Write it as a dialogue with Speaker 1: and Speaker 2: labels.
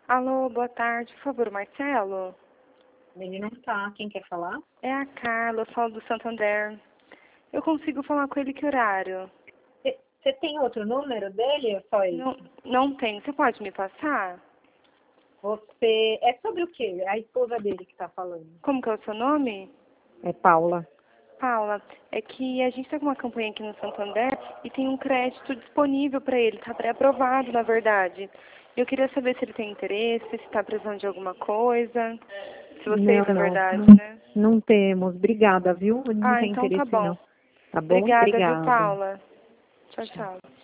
Speaker 1: Alô, boa tarde. Por favor, Marcelo?
Speaker 2: Ele não tá. Quem quer falar?
Speaker 1: É a Carla, eu falo do Santander. Eu consigo falar com ele que horário?
Speaker 2: Você tem outro número dele ou só esse?
Speaker 1: Não tem. Você pode me passar?
Speaker 2: Você... É sobre o quê? É a esposa dele que tá falando.
Speaker 1: Como que é o seu nome?
Speaker 2: É Paula.
Speaker 1: Paula, é que a gente está com uma campanha aqui no Santander e tem um crédito disponível para ele, está pré-aprovado, na verdade. Eu queria saber se ele tem interesse, se está precisando de alguma coisa. Se vocês, na verdade, né?
Speaker 2: Não temos. Obrigada, viu? Não
Speaker 1: Ah,
Speaker 2: tem
Speaker 1: então tá
Speaker 2: interesse,
Speaker 1: bom.
Speaker 2: não. Tá bom?
Speaker 1: Obrigada, viu,
Speaker 2: Obrigada.
Speaker 1: Paula? Tchau, tchau.